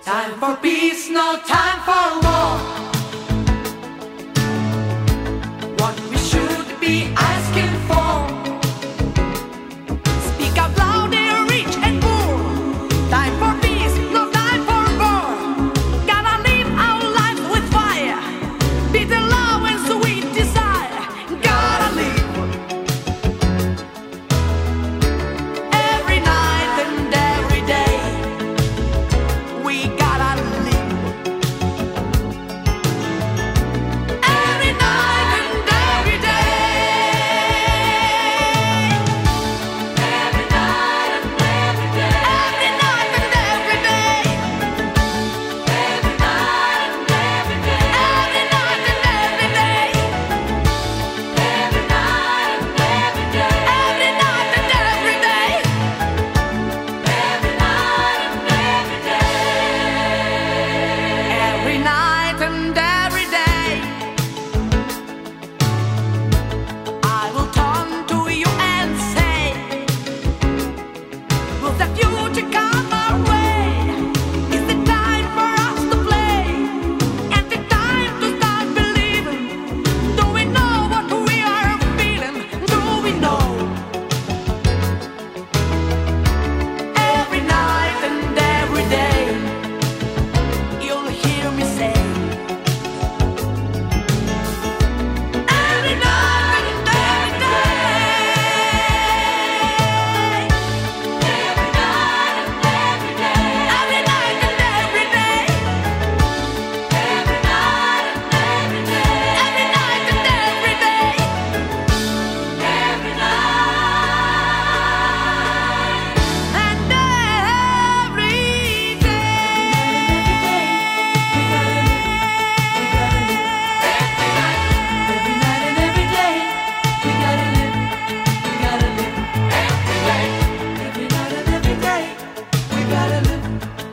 Time for peace, no time for war. What we should be asking for. Speak out loud, they're rich and poor. Time for peace, no time for war. Gotta live our life with fire. Bitter love and sweet desire. Gotta live every night and every day. We gotta live every night and every day. Every night and every day. Every night and every day. Every night and every day. Every night and every day. Every night and every day. Every night and every day. Every night and every day. Every night and every day. I will turn to you and say, will the future come our way? Is it time for us to play? And the time to start believing? Do we know what we are feeling? Do we know? Every night and every day, you'll hear me say, every night and every day. Every night and every day. Every night and every day. Every night and every day. Every night and every day. Every night and every day.